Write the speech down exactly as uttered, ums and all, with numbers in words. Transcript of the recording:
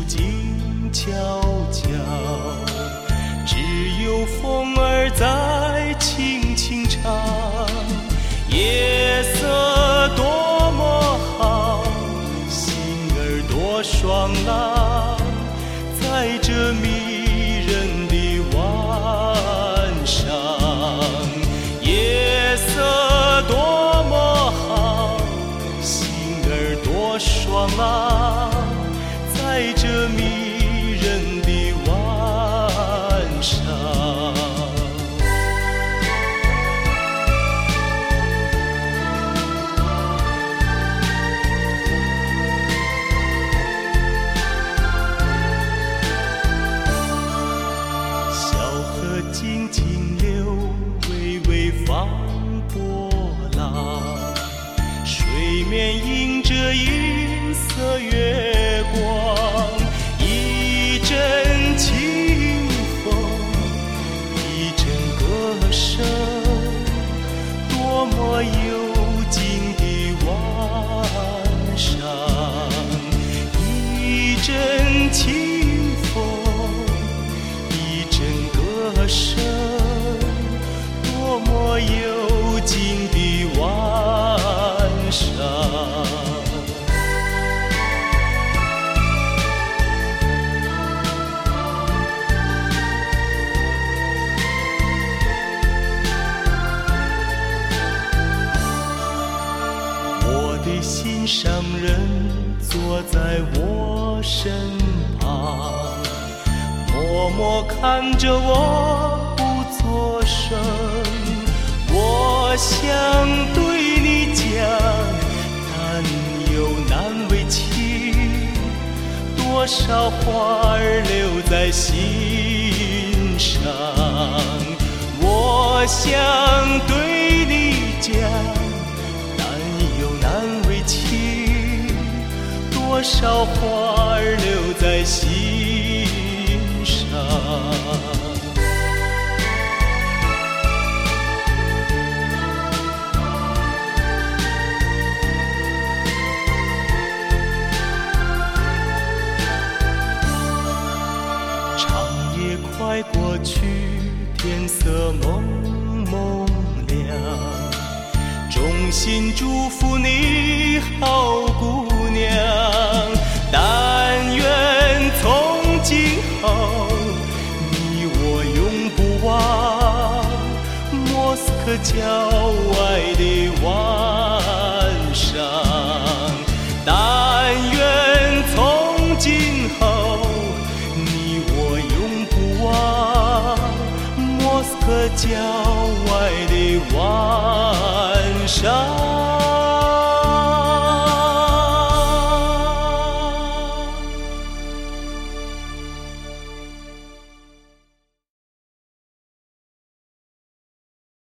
静悄悄，只有风儿在轻轻唱。夜色多么好，心儿多爽朗，在这迷人的晚上。夜色多么好，心儿多爽朗，在这迷人的晚上。小河静静流，微微放波浪，水面映着银色月光，一阵清风，一阵歌声，多么幽静的晚上。一阵清风，一阵歌声，多么幽静的晚上。心上人坐在我身旁，默默看着我不作声。我想对你讲，但又难为情，多少话儿留在心上。我想对你讲，难为情，多少话儿留在心上。长夜快过去，天色蒙蒙亮，衷心祝福你好姑娘，但愿从今后你我永不忘莫斯科郊外的晚上。但愿从今后你我永不忘莫斯科郊外的晚上。